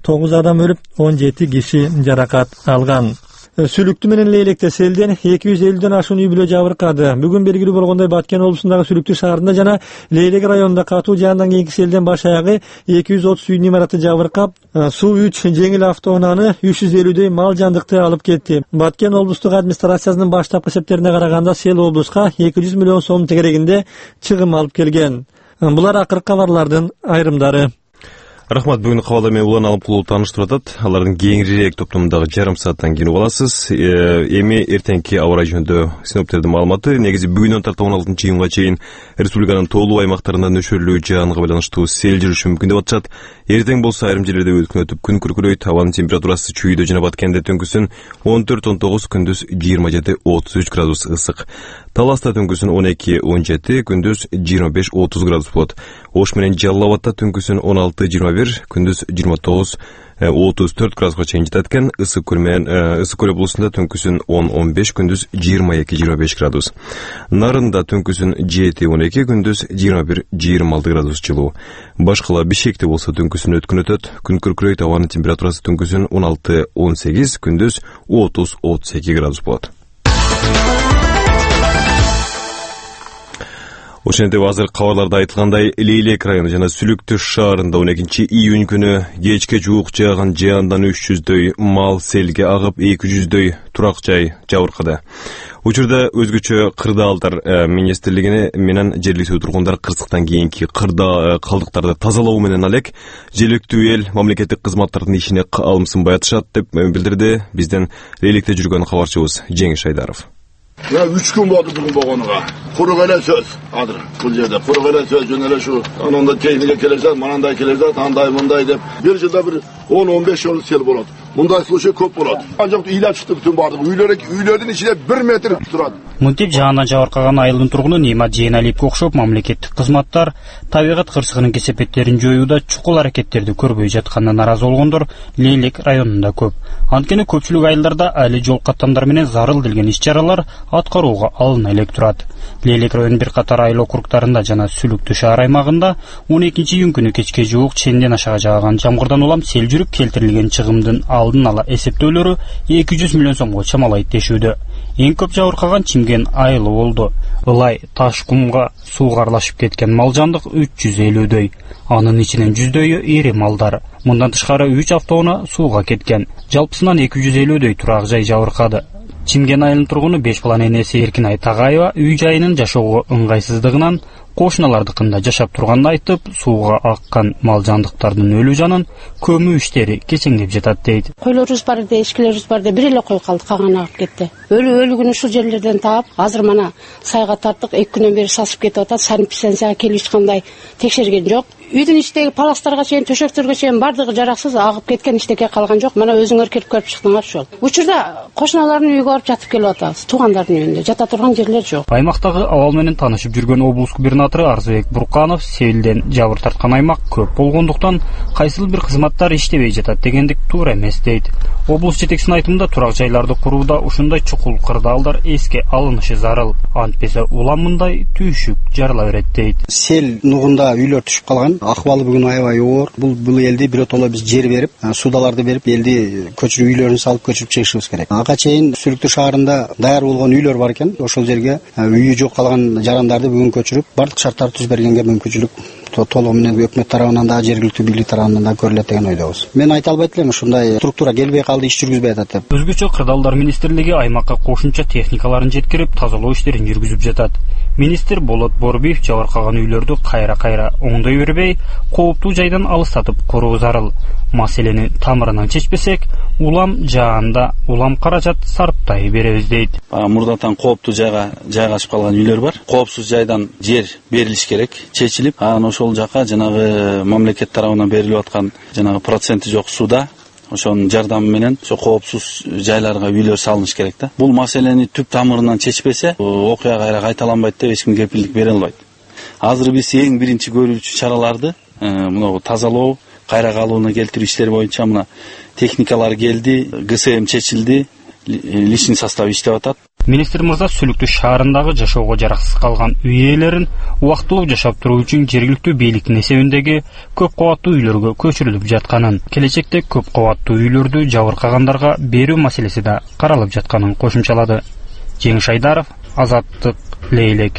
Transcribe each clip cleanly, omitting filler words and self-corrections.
9 адам өлүп, 17 киши жаракат алган. Сүлүктү менен Лейлекте селден 250ден ашуун үй бүлө жабыркады. Бүгүн белгилүү болгондой Баткен облусундагы Сүлүктү шаарында жана Лейлек районунда катуу жаандан кийинки селден баш аягы 230 үйдүн имараты жабыркап, суу 3 жеңил автоунааны 350дөй мал жандыкты алып кетти. Баткен облустук администрациясынын баштапкы эсептерине караганда сел облуска 200 миллион сом тегерегинде чыгым алып келген. Булар акыркы кабарлардын айрымдары. Рахмат, бүгүн кабалда мен улан алып кулуу тааныштырып атат. Алардын кеңирээк топтомундагы жарым сааттан кийин угуп аласыз. Эми эртеңки аба ырайы жөнүндө синоптиктердин маалыматы. Негизи бүгүнөн тарта 16-июнга чейин республиканын тоолуу аймактарында нөшөрлүү жаанга байланыштуу сел жүрүшү мүмкүн деп атышат. Эртең болсо айрым жерлерде өткөн өтүп күн күркүрөйт. Абанын температурасы чүйдө жана Баткенде түнкүсүн 14-19, күндүз 27-33 градус ысык. Таласта түнкүсүн 12-17, күндүз 25-30 градус болот. Ош менен Жалал Абадта түнкүсүн 16-21, күндүз 29-34 градуска чейин жетет экен. Ысык көл облусунда түнкүсүн 10-15, күндүз 22-25 градус. Нарында түнкүсүн 7-12, күндүз 21-26 градус жылуу. Башкала Бишкекте болсо түнкүсүн өткөн өтөт. Күн күркүрөйт, абанын температурасы түнкүсүн 16-18, күндүз 30-32 градус болот. Ошентип азыр кабарларда айтылгандай, Лейлек району жана Сүлүктү шаарында 12-июнь күнү кечке жуук жааган жаандан 300дөй мал селге агып, 200дөй турак жай жабыркады. Учурда өзгөчө кырдаалдар министрлигине менен жергиликтүү тургундар кырсыктан кийинки калдыктарды тазалоо менен алек желектүү эл мамлекеттик кызматтардын ишине алымсынбай атышат деп билдирди бизден Лейлекте жүргөн кабарчыбыз Жеңиш Айдаров. 3 күн болду бүгүн болгонуга. Курук эле сөз. Азыр бул жерде курук эле сөз жөн эле шу. Ананда техника кележат, манандай кележат, андай мындай деп. Бир жылда бир 10-15 жыл сел болот. Мындай случай көп болот. Анжак ыйлап чыкты бүтүн бардык. Үйлөрдүн ичинде 1 метр турат. Мынтип жаандан жабыркаган айылдын тургуну Немат Жейналиевке окшоп мамлекеттик кызматтар табигат кырсыгынын кесепеттерин жоюуда чукул аракеттерди көрбөй жатканына наразы болгондор Лейлек районунда көп. Анткени көпчүлүк айылдарда али жол каттамдар менен зарыл делген иш-чаралар аткарууга алына элек турат. Лейлек районунун бир катар айыл округтарында жана Сүлүктү шаар аймагында 12-июнь күнү кечке жуук ченден ашага жааган жамгырдан улам сел жүрүп келтирилген чыгымдын алдын ала эсептөөлөрү 200 миллион сомго чамалайт дешүүдө. Эң көп жабыркаган Чимген айылы болду. Ылай таш кумга сууга аралашып кеткен мал жандык 350дөй. Анын ичинен 100дөйү ири малдар. Мындан тышкары 3 автоунаа сууга кеткен. Жалпысынан 250дөй турак жай жабыркады. Чимген айылынын тургуну 5 баланын энеси Эркинай Тагаева үй жайынын жашоого ыңгайсыздыгынан кошуналардыкында жашап турганын айтып, сууга аккан мал жандыктардын өлүү жанын көмүү иштери кечеңдеп жатат дейт. Койлорубуз бар да, эшкилерибиз бар да, бир эле кой калды, калганы агып кетти. Өлүгүн ушул жерлерден таап, азыр мана сайга тарттык, 2 күнөн бери сасып кетип атат. Санэпидстанцияга келип эч кандай текшерген жок. Үйдүн ичиндеги паластарга чейин, төшөктөргө чейин бардыгы жараксыз, агып кеткен, эчтеке калган жок. Мана өзүңөр келип көрүп чыктыңар ушул. Учурда кошуналардын үйүгө барып жатып келип атабыз. Туугандардын үйүндө жата турган жерлер жок. Аймактагы абал менен таанышып жүргөн облус губернатору Арзыбек Бурканов селден жабыр тарткан аймак көп болгондуктан кайсыл бир кызматтар иштебей жатат дегендик туура эмес дейт. Облус жетекчисинин айтымында турак жайларды курууда ушундай чукул кырдаалдар эске алынышы зарыл. Антпесе улам мындай түйшүк жарыла берет дейт. Сел нугунда үйлөр түшүп калган. Акыбалы бүгүн аябай оор. Бул элди биротоло биз жер берип, судаларды берип, элди көчүрүп үйлөрүн салып көчүрүп чыгышыбыз керек. Ага чейин Сүлүктү шаарында даяр болгон үйлөр бар экен. Ошол жерге үйү жок калган жарандарды бүгүн көчүрүп, бардык шарттарды түзүп бергенге мүмкүнчүлүк толугу менен өкмөт тарабынан да, жергиликтүү бийлик тарабынан да көрүлөт деген ойдобуз. Мен айта албайт элем, ушундай структура келбей калды, иш жүргүзбөй атат деп. Өзгөчө кырдаалдар министрлиги аймакка кошумча техникаларын жеткирип, тазалоо иштерин жүргүзүп жатат. Министр Болот Борбиев жабыркаган үйлөрдү кайра оңдой бербей, кооптуу жайдан алыстатып коруу зарыл. Маселени тамырынан чечпесек, улам жаанда улам каражат сарптай беребиз дейт. Мурдатан кооптуу жайга жайгашып калган үйлөр бар. Коопсуз жайдан жер берилиш керек, чечилип, анан ошол жака жанагы мамлекет тарабынан берилип аткан жанагы проценти жок суда ошонун жардамы менен ошо коопсуз жайларга үйлөр салыныш керек да. Бул маселени түп тамырынан чечпесе, окуя кайра кайталанбайт деп эч ким кепилдик бере албайт. Азыр биз эң биринчи көрүүчү чараларды мына тазалоо, кайра калууна келтирүү иштери боюнча мына техникалар келди, ГСМ чечилди, личный состав иштеп атат. Министр мырза Сүлүктү шаарындагы жашоого жараксыз калган үй ээлерин убактылуу жашап туруу үчүн жергиликтүү бийликтин эсебиндеги көп кабаттуу үйлөргө көчүрүлүп жатканын, келечекте көп кабаттуу үйлөрдү жабыркагандарга берүү маселеси да каралып жатканын кошумчалады. Жеңиш Айдаров, Азаттык, Лейлек.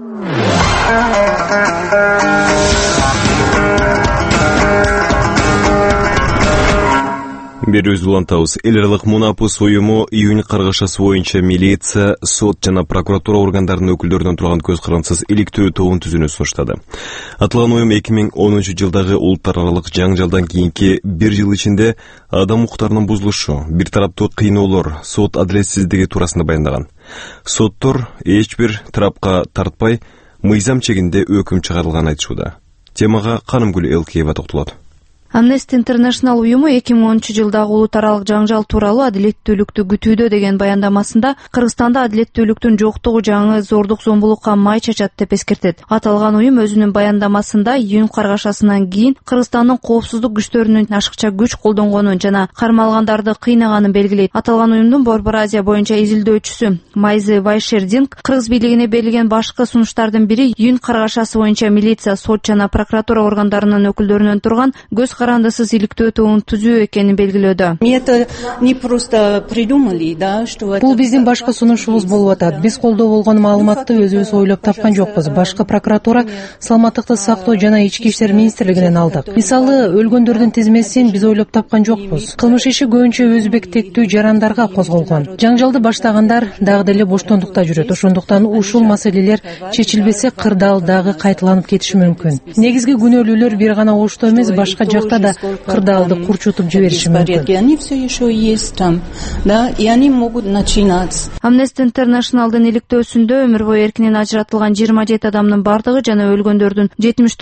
Берүүбүздү улантабыз. Эл аралык Мунапыс уюму июнь каргашасы боюнча милиция, сот жана прокуратура органдарынын өкүлдөрүнөн турган көз карандысыз иликтөө тобун түзүүнү сунуштады. Аталган уюм 2010-жылдагы улуттар аралык жаңжалдан кийинки 1 жыл ичинде адам укуктарынын бузулушу, бир тараптуу кыйноолор, сот адилетсиздиги туурасында баяндаган. Соттор эч бир тарапка тартпай, мыйзам чегинде өкүм чыгарылганын айтышууда. Темага Канымгүл Элкеева токтолот. Amnesty International уюму 2010-жылдагы улут аралык жаңжал тууралуу адилеттүүлүктү күтүүдө деген баяндамасында Кыргызстанда адилеттүүлүктүн жоктугу жаңы зордук зомбулукка май чачат деп эскертет. Аталган уюм өзүнүн баяндамасында июнь каргашасынан кийин Кыргызстандын коопсуздук күчтөрүнүн ашыкча күч колдонгонун жана кармалгандарды кыйнаганын белгилейт. Аталган уюмдун Борбор Азия боюнча изилдөөчүсү Майзы Вайшердинг Кыргыз бийлигине берилген башкы сунуштардын бири июнь каргашасы боюнча милиция, сот жана прокуратура органдарынын өкүлдөрүнөн турган көз карандысыз иликтөө тобун түзүү экенин белгилөөдө. Бул биздин башкы сунушубуз болуп атат. Биз колдоо болгон маалыматты өзүбүз ойлоп тапкан жокпуз. Башкы прокуратура, саламаттыкты сактоо жана ички иштер министрлигинен алдык. Мисалы, өлгөндөрдүн тизмесин биз ойлоп тапкан жокпуз. Кылмыш иши көбүнчө өзбектектүү жарандарга козголгон. Жаңжалды баштагандар дагы деле боштондукта жүрөт. Ошондуктан ушул маселелер чечилбесе, кырдаал дагы кайталанып кетиши мүмкүн. Негизги күнөөлүүлөр бир гана ошто эмес, башка да кырдаалды курчутуп жибериши мүмкүн. Amnesty International'дын иликтөөсүндө өмүр бою эркинен ажыратылган 27 адамдын бардыгы жана өлгөндөрдүн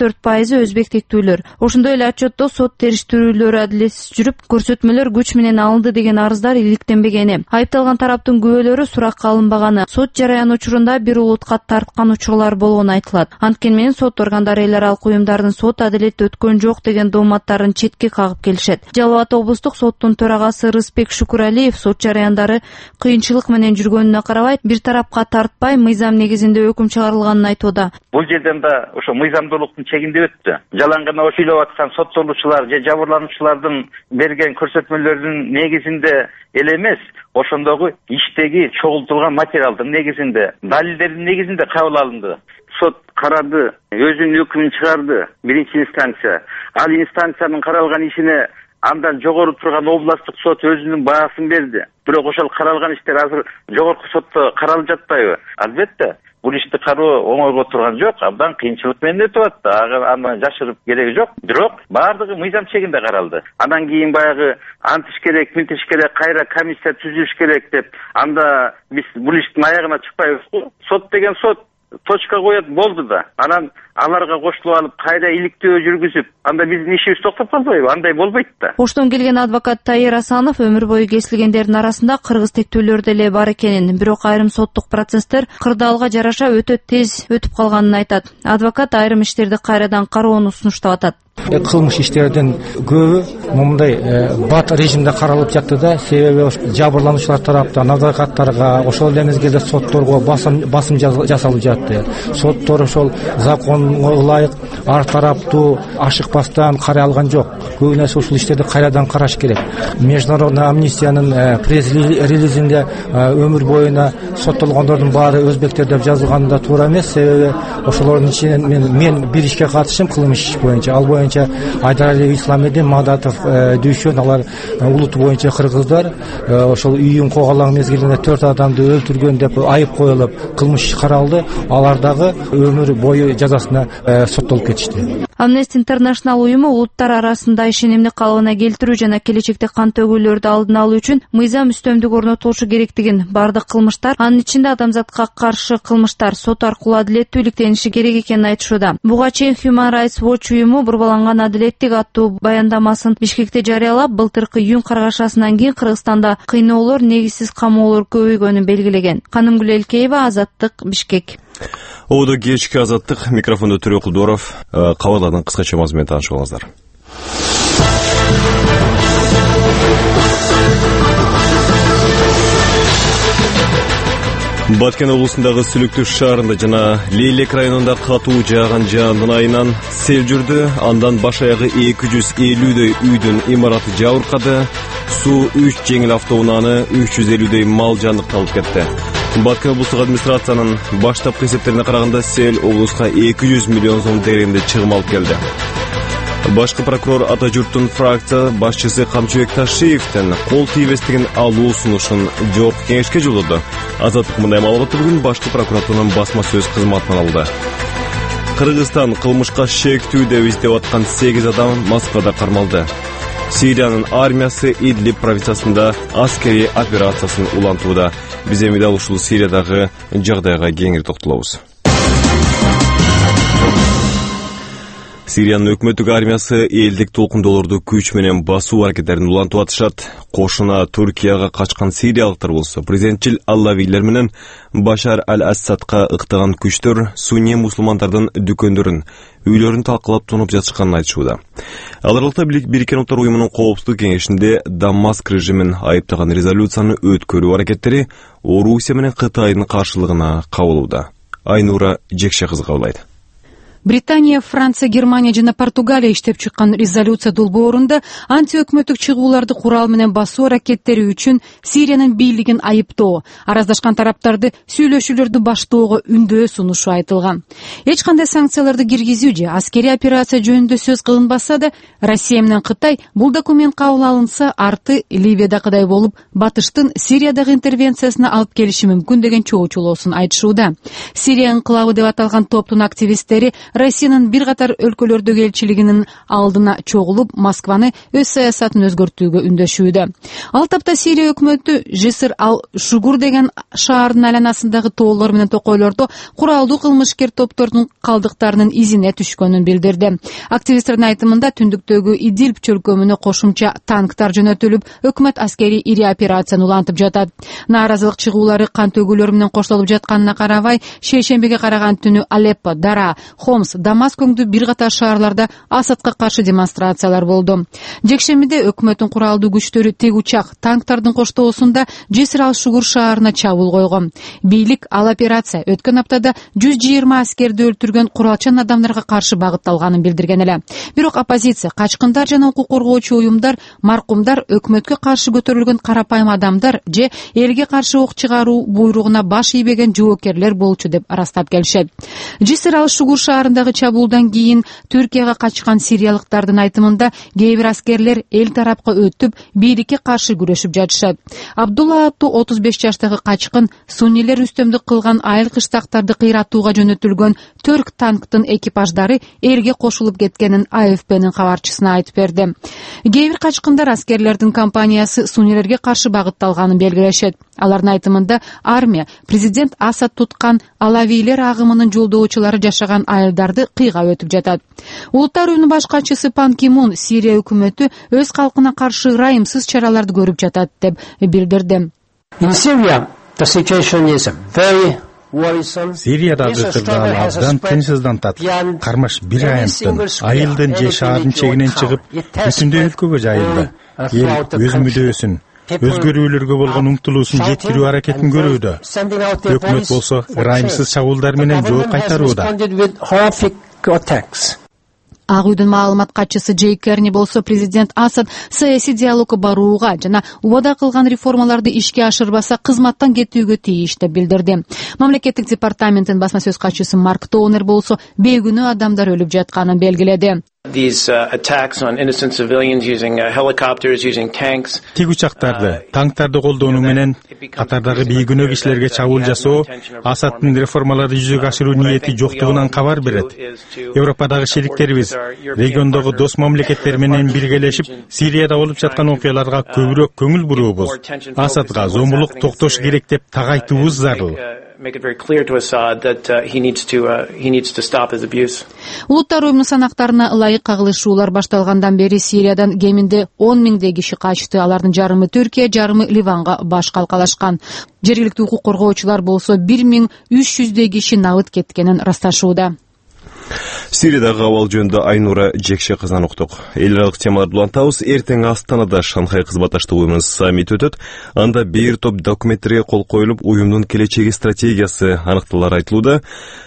74% өзбектектүүлөр. Ошондой эле отчетто сот териштирүүлөрү адилетсиз жүрүп, көрсөтмөлөр күч менен алынды деген арыздар иликтенбегени, айыпталган тараптын күбөлөрү суракка алынбаганы, сот жараяны учурунда бир улутка тарткан учурлар болгону айтылат. Анткени менен сот органдары эл аралык уюмдардын сот адилет өткөн жок деген дооматтарын четке кагып келишет. Жалал Абад облустук соттун төрагасы Рыспек Шукуралиев сот жараяндары кыйынчылык менен жүргөнүнө карабай, бир тарапка тартпай, мыйзам негизинде өкүм чыгарылганын айтууда. Бул жерден да ошо мыйзамдуулуктун чегинде өттү. Жалаң гана ойлоп аткан соттолуучулар же жабырлануучулардын берген көрсөтмөлөрүнүн негизинде эле эмес, ошондогу иштеги чогултулган материалдын негизинде, далилдердин негизинде кабыл алынды. Сот карады, өзүнүн өкүмүн чыгарды, биринчи инстанция. Ал инстанциянын каралган ишине андан жогору турган областтык сот өзүнүн баасын берди. Бирок ошол каралган иштер азыр жогорку сотто каралып жатпайбы? Албетте, бул ишти кароо оңойго турган жок, абдан кыйынчылык менен өтүп атты. Аны жашырып кереги жок. Бирок баардыгы мыйзам чегинде каралды. Андан кийин баягы антиш керек, мынтиш керек, кайра комиссия түзүлүш керек деп, анда биз бул иштин аягына чыкпайбыз. Сот деген сот точка коет болду да. Анан аларга кошулуп алып кайра иликтөө жүргүзүп, анда биздин ишибиз токтоп калбайбы? Андай болбойт да. Оштон келген адвокат Тайыр Асанов өмүр бою кесилгендердин арасында кыргыз тектүүлөр деле бар экенин, бирок айрым соттук процесстер кырдаалга жараша өтө тез өтүп калганын айтат. Адвокат айрым иштерди кайрадан кароону сунуштап атат. Кылмыш иштердин көбү мындай бат режимде каралып жатты да, себеби жабырлануучулар тараптан адвокаттарга, ошол эле мезгилде сотторго басым жасалып жатты. Соттор ошол законго ылайык ар тараптуу ашыкпастан карай алган жок. Көбүнесе ушул иштерди кайрадан караш керек. Международный амнистиянын пресс-релизинде өмүр боюна соттолгондордун баары өзбектер деп жазылганы да туура эмес, себеби ошолордун ичинен мен бир ишке катышым, кылмыш иш боюнча. Ал боюнча Айдаралиев Исламедин, Мадатов Дүйшөн, алар улуту боюнча кыргыздар ошол июнь коголаң мезгилинде 4 адамды өлтүргөн деп айып коюлуп, кылмыш каралды. Алар дагы өмүр бою жазасына соттолуп кетишти. Amnesty International уюму улуттар арасында ишенимди калыбына келтирүү жана келечекте кан төгүүлөрдү алдын алуу үчүн мыйзам үстөмдүк орнотулушу керектигин, бардык кылмыштар, анын ичинде адамзатка каршы кылмыштар сот аркылуу адилеттүү иликтениши керек экенин айтышууда. Буга чейин Human Rights Watch уюму бурбаланган адилеттик аттуу баяндамасын Бишкекте жарыялап, былтыркы июнь каргашасынан кийин Кыргызстанда кыйноолор, негизсиз камоолор көбөйгөнүн белгилеген. Канымгүл Элкеева, Азаттык, Бишкек. Оодо кечки Азаттык, микрофондо Төрө Кулдоров. Кабарлардын кыскача мазмунун таанышып алыңыздар. Баткен облусундагы Сүлүктү шаарында жана Лейлек районунда катуу жааган жаандын айынан сел жүрдү. Андан баш аягы 250дөй үйдүн имараты жабыркады. Суу 3 жеңил автоунааны, 350дөй мал жандыкты алып кетти. Баткен облустук администрациянын баштапкы эсептерине караганда сел облуска 200 миллион сом дегенде чыгым алып келди. Башкы прокурор Ата журттун фракция башчысы Камчыбек Ташиевден кол тийбестигин алуу сунушун жогорку кеңешке жолдоду. Азаттык мындай маалыматты бүгүн башкы прокуратуранын басма сөз кызматынан алды. Кыргызстан кылмышка шектүү деп издеп аткан 8 адам Москвада кармалды. Сириянын армиясы Идлиб провинциясында аскери операциясын улантууда. Биз эми дал ушул Сириядагы жагдайга кеңири токтолобуз. Сириянын өкмөттүк армиясы элдик толкундоолорду күч менен басуу аракеттерин улантып атышат. Кошуна Туркияга качкан сириялыктар болсо, президентчил аллавийлер менен Башар аль-Ассадка ыктаган күчтөр сунни мусулмандардын дүкөндөрүн, үйлөрүн талкалап тонуп жатышканын айтышууда. Ал аралыкта Бириккен Улуттар уюмунун коопсуздук кеңешинде Дамаск режимин айыптаган резолюцияны өткөрүү аракеттери Орусия менен Кытайдын каршылыгына кабылууда. Айнура Жекше кызы кабылайт. Британия, Франция, Германия жана Португалия иштеп чыккан резолюция долбоорунда антиөкмөттүк чыгууларды курал менен басуу аракеттери үчүн Сириянын бийлигин айыптоо, араздашкан тараптарды сүйлөшүүлөрдү баштоого үндөө сунушу айтылган. Эч кандай санкцияларды киргизүү же аскерий операция жөнүндө сөз кылынбаса да, Россия менен Кытай бул документ кабыл алынса, арты Ливиядагыдай болуп, батыштын Сириядагы интервенциясына алып келиши мүмкүн деген чоочулоосун айтышууда. Сирия инкылабы деп аталган топтун активисттери Россиянын бир катар өлкөлөрдөгү элчилигинин алдына чогулуп, Москваны өз саясатын өзгөртүүгө үндөшүүдө. Ал тапта Сирия өкмөтү Жиср ал-Шугур деген шаардын айланасындагы тоолор менен токойлордо куралдуу кылмышкер топтордун калдыктарынын изине түшкөнүн билдирди. Активисттердин айтымында түндүктөгү Идлиб чөлкөмүнө кошумча танктар жөнөтүлүп, өкмөт аскери ири операцияны улантып жатат. Нааразылык чыгуулары кан төгүүлөр менен коштолуп жатканына карабай, шейшембиге караган түнү Алеппо, Дара, Хомс, Дамаск өңдүү бир катар шаарларда Асадка каршы демонстрациялар болду. Жекшембиде өкмөттүн куралдуу күчтөрү тег учак танктардын коштоосунда Жесир ал-Шугур шаарына чабуул койгон. Бийлик ал операция өткөн аптада 120 аскерди өлтүргөн куралчан адамдарга каршы багытталганын билдирген эле. Бирок оппозиция, качкындар жана укук коргоочу уюмдар маркумдар өкмөткө каршы көтөрүлгөн карапайым адамдар же элге каршы ок чыгаруу буйругуна баш ийбеген жоокерлер болчу деп арастап келишет. Жесир ал-Шугур шаарындагы чабуулдан кийин Түркияга качкан сириялыктардын айтымында кээ бир аскерлер эл тарапка өтүп, бийликке каршы күрөшүп жатышат. Абдулла аттуу 35 жаштагы качкын суннилер үстөмдүк кылган айыл кыштактарды кыйратууга жөнөтүлгөн Түрк танктын экипаждары элге кошулуп кеткенин АФПнын кабарчысына айтып берди. Кээ бир качкындар аскерлердин компаниясы суннилерге каршы багытталганын белгилешет. Алардын айтымында армия президент Асад туткан алавийлер агымынын жолдоочулары жашаган айылдарды кыйгап өтүп жатат. Улуттар уюмунун баш катчысы Пан Ки Мун Сирия өкмөтү өз калкына каршы ырайымсыз чараларды көрүп жатат деп билдирди. Сириядагы кырдаал абдан тынчсыздантат. Кармаш бир айымтын айылдын же шаардын чегинен чыгып, бүтүндөй өлкөгө жайылды. Эл өз мүдөөсүн, өзгөрүүлөргө болгон умтулуусун жеткирүү аракетин көрүүдө. Өкмөт болсо ырайымсыз чабуулдар менен жооп кайтарууда. Ак үйдүн маалымат катчысы Джей Керни болсо президент Асад саясий диалогго барууга жана убада кылган реформаларды ишке ашырбаса кызматтан кетүүгө тийиш деп билдирди. Мамлекеттик департаменттин басма сөз катчысы Марк Тоунер болсо бейгүнөө адамдар өлүп жатканын белгиледи. Тик учактарды, танктарды колдонуу менен катардагы бейгүнөө кишилерге чабуул жасоо Асадтын реформаларды жүзөгө ашыруу ниети жоктугунан кабар берет. Европадагы шериктерибиз региондогу дос мамлекеттер менен биргелешип Сирияда болуп жаткан окуяларга көбүрөөк көңүл буруубуз. Асадга зомбулук токтош керек деп так айтуубуз зарыл. Улуттар уюмунун санактарына ылайык кагылышуулар башталгандан бери Сириядан кеминде 10 миңдей киши качты. Алардын жарымы Түркия, жарымы Ливанга баш калкалашкан. Жергиликтүү укук коргоочулар болсо 1300 киши набыт кеткенин ырасташууда. Сириядагы абал жөнүндө Айнура Жекше кызынан уктук. Эл аралык темаларды улантабыз. Эртең Астанада Шанхай кызматташтык уюмунун саммити өтөт. Анда бир топ документтерге кол коюлуп, уюмдун келечеги стратегиясы аныкталары айтылууда.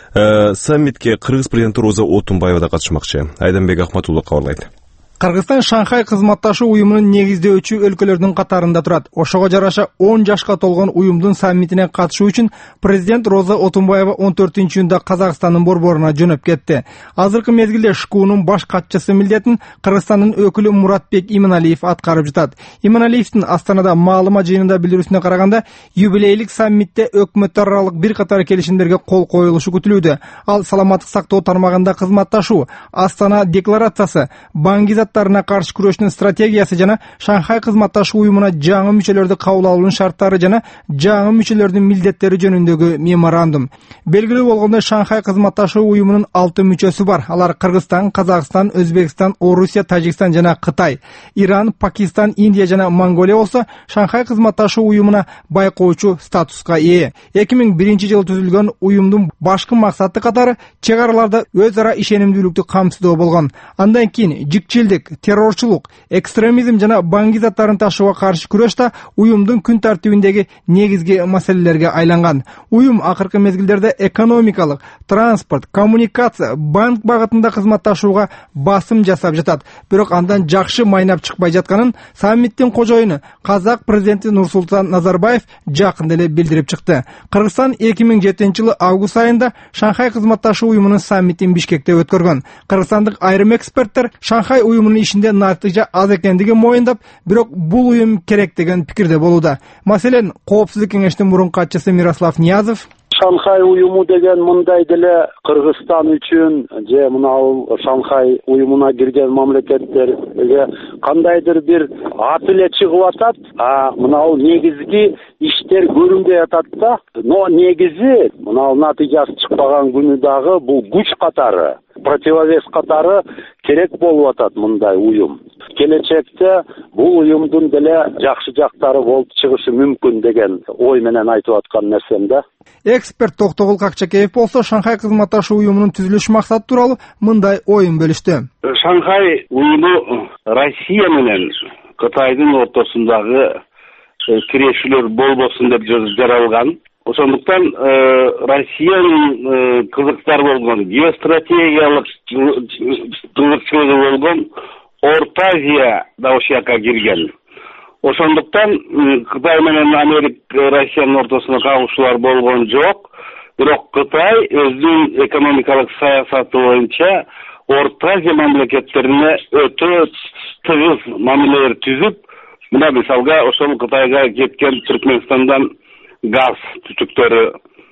Саммитке Кыргыз президенти Роза Отунбаева да катышмакчы. Айданбек Ахматулло кабарлайт. Кыргызстан Шанхай кызматташуу уюмунун негиздөөчү өлкөлөрдүн катарында турат. Ошого жараша 10 жашка толгон уюмдун саммитине катышуу үчүн президент Роза Отунбаева 14-июнда Казакстандын борборуна жөнөп кетти. Азыркы мезгилде ШКУнун баш катчысы милдетин Кыргызстандын өкүлү Муратбек Иманалиев аткарып жатат. Иманалиевдин Астанада маалымат жыйынында билдирүүсүнө караганда, юбилейлик саммитте өкмөттөр аралык бир катар келишимдерге кол коюлушу күтүлүүдө. Ал саламаттык сактоо тармагында кызматташуу, Астана декларациясы, баңгизаттарына каршы күрөштүн стратегиясы жана Шанхай кызматташуу уюмуна жаңы мүчөлөрдү кабыл алуунун шарттары жана жаңы мүчөлөрдүн милдеттери жөнүндөгү меморандум. Белгилүү болгондой, Шанхай кызматташуу уюмунун 6 мүчөсү бар. Алар Кыргызстан, Казакстан, Өзбекстан, Орусия, Тажикстан жана Кытай. Иран, Пакистан, Индия жана Монголия болсо Шанхай кызматташуу уюмуна байкоочу статуска ээ. 2001-жылы түзүлгөн уюмдун башкы максаты катары чек араларда өз ара ишенимдүүлүктү камсыздоо болгон. Андан кийин жикчилдик, террорчулук, экстремизм жана баңгизаттарын ташууга каршы күрөш да уюмдун күн тартибиндеги негизги маселелерге айланган. Уюм акыркы мезгилдерде экономикалык, транспорт, коммуникация, банк багытында кызматташууга басым жасап жатат. Бирок андан жакшы майнап чыкпай жатканын саммиттин кожоюну Казак президенти Нурсултан Назарбаев жакында эле билдирип чыкты. Кыргызстан 2007-жылы август айында Шанхай кызматташуу уюмунун саммитин Бишкекте өткөргөн. Кыргызстандык айрым эксперттер Шанхай уюмунун ишинде натыйжа аз экендигин моюндап, бирок бул уюм керек деген пикирде болууда. Маселен, Коопсуздук кеңештин мурунку катчысы Мирослав Ниязов Шанхай уюму деген мындай деле Кыргызстан үчүн же мынау Шанхай уюмуна кирген мамлекеттерге кандайдыр бир ат эле чыгып атат, мынау негизги иштер көрүнбөй атат да. Но негизи мынау натыйжасы чыкпаган күнү дагы бул күч катары, противовес катары керек болуп атат мындай уюм. Келечекте бул уюмдун деле жакшы жактары болуп чыгышы мүмкүн деген ой менен айтып аткан нерсем да. Эксперт Токтогул Какчакеев болсо Шанхай кызматташуу уюмунун түзүлүш максаты тууралуу мындай оюн бөлүштү. Шанхай уюму Россия менен Кытайдын ортосундагы тирешүүлөр болбосун деп жаралган. Ошондуктан Россиянын кызыктар болгон геостратегиялык кызыкчылыгы болгон Орто Азия да ошол жака кирген. Ошондуктан Кытай менен Америка Россиянын ортосуна кагышуулар болгон жок. Бирок Кытай өзүнүн экономикалык саясаты боюнча Орто Азия мамлекеттерине өтө тыгыз мамилелер түзүп, мына мисалга ошол Кытайга кеткен Түркмөнстандан газ түтүктөрү,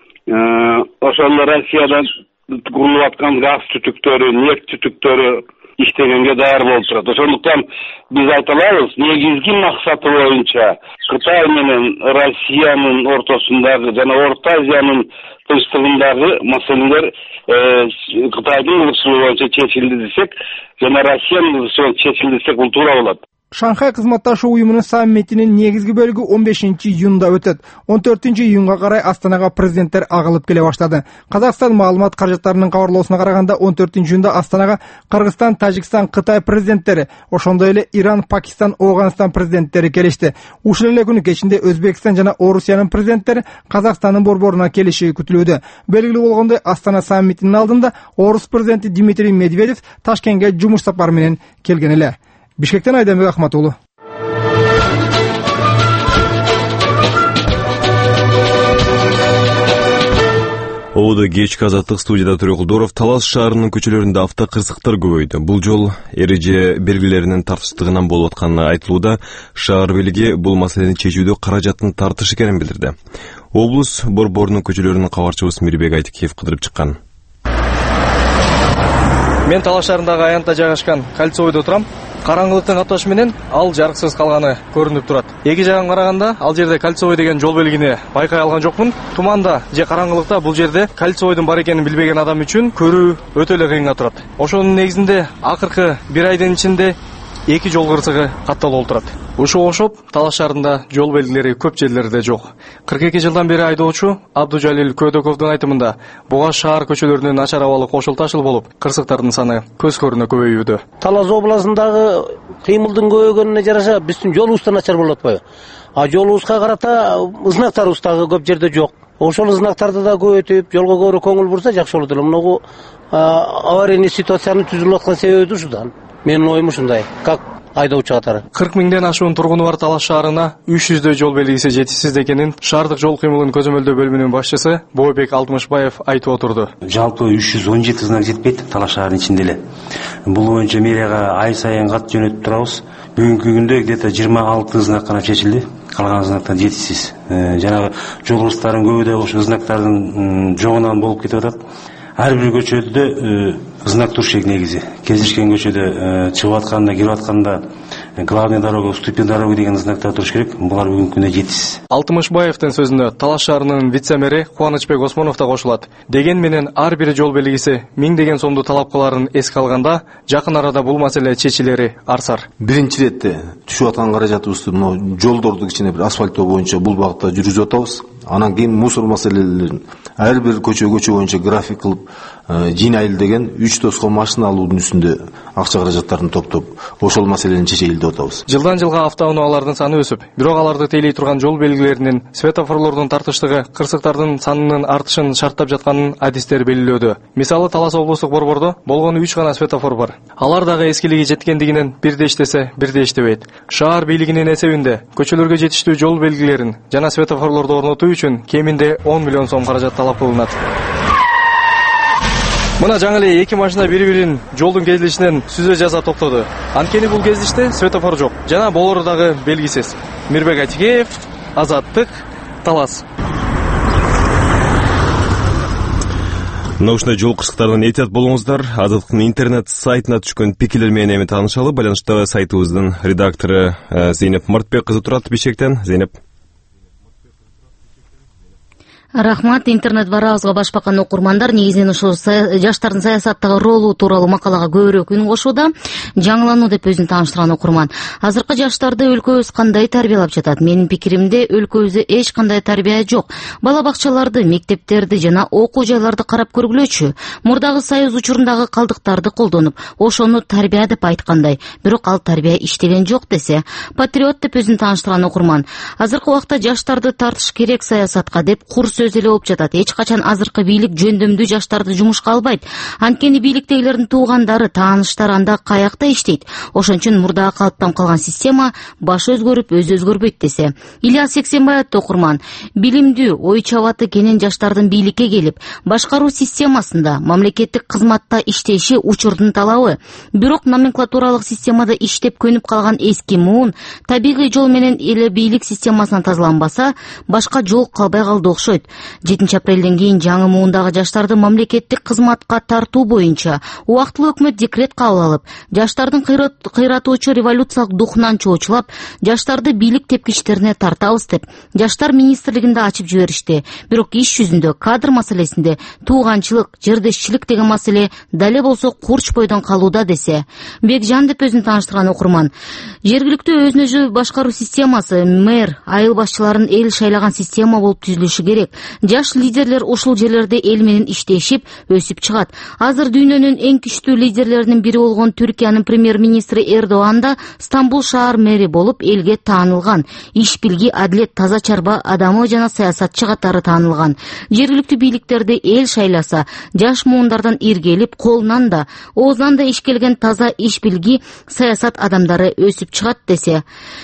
ошол Россиядан курулуп аткан газ түтүктөрү, нефть түтүктөрү иштегенге даяр болуп турат. Ошондуктан биз айта алабыз, негизги максаты боюнча Кытай менен Россиянын ортосундагы жана Орто Азиянын тынчтыгындагы маселелер Кытайдын кызыкчылыгы боюнча чечилди десек, жана Россиянын кызыкчылыгы чечилди десек, бул туура болот. Шанхай кызматташуу уюмунун саммитинин негизги бөлүгү 15-июнда өтөт. 14-июнга карай Астанага президенттер агылып келе баштады. Казакстан маалымат каражаттарынын кабарлоосуна караганда 14-июнда Астанага Кыргызстан, Тажикстан, Кытай президенттери, ошондой эле Иран, Пакистан, Ооганстан президенттери келишти. Ушул эле күнү кечинде Өзбекстан жана Орусиянын президенттери Казакстандын борборуна келиши күтүлүүдө. Белгилүү болгондой, Астана саммитинин алдында Орус президенти Дмитрий Медведев Ташкентке жумуш сапары менен келген эле. Бишкектен Айданбек Ахматулло. Оодо кечки азаттык студияда Төрөкулдуров. Талас шаарынын көчөлөрүндө автокырсыктар көбөйдү. Бул жол эреже белгилеринин тартышсыздыгынан болуп атканы айтылууда. Шаар бийлиги бул маселени чечүүдө каражаттын тартышы керекин билдирди. Облус борборунун көчөлөрүнүн кабарчыбыз Мирбек Айтикеев кыдырып чыккан. Мен Талас шаарындагы аянтта жайгашкан Кольцовойдо турам. Караңгылыктын катташы менен ал жарыксыз калганы көрүнүп турат. Эки жагын караганда ал жерде Кольцовой деген жол белгини байкай алган жокмун. Туманда же караңгылыкта бул жерде Кольцовойдун бар экенин билбеген адам үчүн көрүү өтө эле кыйынга турат. Ошонун негизинде акыркы бир айдын ичинде 2 жол кырсыгы катталып турат. Ушуга окшоп Талас шаарында жол белгилери көп жерлерде жок. 42 жылдан бери айдоочу Абдужалил Көдөковдун айтымында буга шаар көчөлөрүнүн начар абалы кошул ташыл болуп, кырсыктардын саны көз көрүнө көбөйүүдө. Талас областындагы кыймылдын көбөйгөнүнө жараша биздин жолубуз да начар болуп атпайбы? Жолубузга карата ызнактарыбыз дагы көп жерде жок. Ошол ызнактарды да көбөйтүп, жолго көбүрөөк көңүл бурса жакшы болот эле. Мынагу аварийный ситуациянын түзүлүп аткан себеби ушудан. Менин оюм ушундай. Как айдоочу катары 40 миңден ашуун тургуну бар Талас шаарына 300дөй жол белгиси жетишсиз экенин шаардык жол кыймылын көзөмөлдөө бөлүмүнүн башчысы Бообек Алтымышбаев айтып отурду. Жалпы 317 знак жетпейт Талас шаарынын ичинде эле. Бул боюнча мэрияга ай сайын кат жөнөтүп турабыз. Бүгүнкү күндө где-то 26 знак гана чечилди. Калган знактар жетишсиз. Жанагы жол кырсыктарынын көбү да ошол знактардын жогунан болуп кетип атат. Ар бир көчөдө знак туруш керек негизи. Кездешкен көчөдө чыгып атканда, кирип атканда главный дорога, уступи дорога деген знактар туруш керек. Булар бүгүнкү күндө жетишсиз. Алтымышбаевдин сөзүнө Талас шаарынын вице-мэри Кубанычбек Осмонов да кошулат. Деген менен ар бир жол белгиси 1000 деген сомду талап кыларын эске алганда, жакын арада бул маселе чечилери арсар. Биринчи четте түшүп аткан каражатыбызды мына жолдорду кичине бир асфальттоо боюнча бул багытта жүргүзүп атабыз. Анан кийин мусор маселелерин ар бир көчө боюнча график кылып жинайлы деген 3 тоскон машина алуунун үстүндө акча каражаттарын топтоп, ошол маселени чечели деп атабыз. Жылдан жылга автоунаалардын саны өсүп, бирок аларды тейлей турган жол белгилеринин, светофорлордун тартыштыгы кырсыктардын санынын артышын шарттап жатканын адистер белгилөөдө. Мисалы Талас облустук борбордо болгону 3 гана светофор бар. Алар дагы эскилиги жеткендигинен бирде иштесе, бирде иштебейт. Шаар бийлигинин эсебинде көчөлөргө жетиштүү жол белгилерин жана светофорлорду орнотуу үчүн кеминде 10 миллион сом каражат талап кылынат. Мына жаңы эле 2 машина бири-бирин жолдун кезилишинен сүзө жаза токтоду. Анткени бул кезилиште светофор жок. Жана болору дагы белгисиз. Мирбек Атикеев, Азаттык, Талас. Наушный жол кырсыктарынан этият болуңуздар. Азаттыктын интернет сайтына түшкөн пикирлер менен эми таанышалы. Байланыштагы сайтыбыздын редактору Зейнеп Мартбек кызы турат Бишкектен. Зейнеп. Рахмат. Интернет барабызга баш баккан окурмандар негизинен ушул жаштардын саясаттагы ролу тууралуу макалага көбүрөөк үн кошууда. Жаңылануу деп өзүн тааныштырган окурман. Азыркы жаштарды өлкөбүз кандай тарбиялап жатат? Менин пикиримде өлкөбүздө эч кандай тарбия жок. Бала бакчаларды, мектептерди жана окуу жайларды карап көргүлөчү. Мурдагы союз учурундагы калдыктарды колдонуп, ошону тарбия деп айткандай, бирок ал тарбия иштеген жок десе. Патриот деп өзүн тааныштырган окурман. Азыркы убакта жаштарды тартыш керек саясатка деп курс сөз эле болуп жатат. Эч качан азыркы бийлик жөндөмдүү жаштарды жумушка албайт. Анткени бийликтегилердин туугандары, тааныштары анда каякта иштейт. Ошон үчүн мурдагы калыптан калган система баш өзгөрүп, өзү өзгөрбөйт десе. Ильяс Сексенбаев окурман. Билимдүү, ой чабаты кенен жаштардын бийликке келип, башкаруу системасында, мамлекеттик кызматта иштеши учурдун талабы. Бирок номенклатуралык системада иштеп көнүп калган эски муун табигый жол менен эле бийлик системасынан тазаланбаса, башка жол калбай калды окшойт. 7 апрелден кийин жаңы муундагы жаштарды мамлекеттик кызматка тартуу боюнча убактылуу өкмөт декрет кабыл алып, жаштардын кыйратуучу революциялык духунан чоочулап, жаштарды бийлик тепкичтерине тартабыз деп жаштар министрлигинде ачып жиберишти. Бирок иш жүзүндө кадр маселесинде тууганчылык, жердешчилик деген маселе дале болсо курч бойдон калууда десе. Бекжан деп өзүн тааныштырган окурман. Жергиликтүү өзүн өзү башкаруу системасы, мэр, айыл башчыларын эл шайлаган система болуп түзүлүшү керек. Жаш лидерлер ушул жерлерде эл менен иштешип, өсүп чыгат. Азыр дүйнөнүн эң күчтүү лидерлеринин бири болгон Түркиянын премьер-министри Эрдоан да Стамбул шаар мэри болуп элге таанылган. Иш билги, адилет, таза чарба адамы жана саясатчы катары таанылган. Жергиликтүү бийликтерди эл шайласа, жаш муундардан иргелип, колунан да, оозунан да иш келген таза иш билги, саясат адамдары өсүп чыгат десе.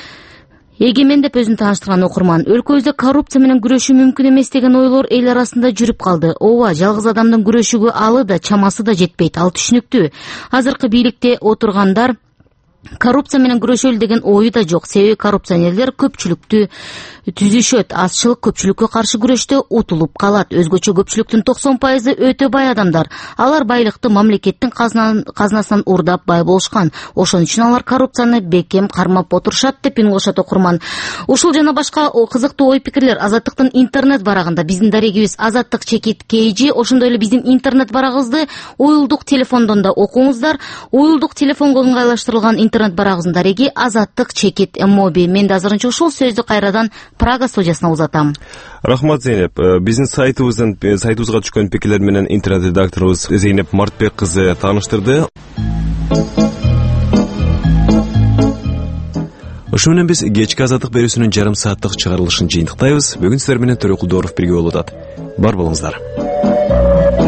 Эгемен деп өзүн тааныштырган окурман. Өлкөбүздө коррупция менен күрөшүү мүмкүн эмес деген ойлор эл арасында жүрүп калды. Ооба, жалгыз адамдын күрөшүүгө алы да, чамасы да жетпейт. Ал түшүнүктүү. Азыркы бийликте отургандар коррупция менен күрөшөлү деген ою да жок. Себеби коррупционерлер көпчүлүктү түзүшөт. Азчылык көпчүлүккө каршы күрөштө утулуп калат. Өзгөчө көпчүлүктүн 90% өтө бай адамдар. Алар байлыкты мамлекеттин казнасынан урдап бай болушкан. Ошон үчүн алар коррупцияны бекем кармап отурушат деп үн кошот окурман. Ушул жана башка кызыктуу ой пикирлер Азаттыктын интернет барагында. Биздин дарегибиз Азаттык _KG. Ошондой эле биздин интернет барагыбызды уюлдук телефондон да окуңуздар. Уюлдук телефонго ыңгайлаштырылган интернет барагыбыздын дареги Азаттык Чекит Моби. Мен да азырынча ушул сөздү кайрадан Прага студиясына узатам. Рахмат Зейнеп. Биздин сайтыбызга түшкөн пикирлер менен интернет редакторубуз Зейнеп Мартбек кызы тааныштырды. Ошо менен биз кечки Азаттык берүүсүнүн жарым сааттык чыгарылышын жыйынтыктайбыз. Бүгүн сиздер менен Төрөкулдоров бирге болуп атат. Бар болуңуздар.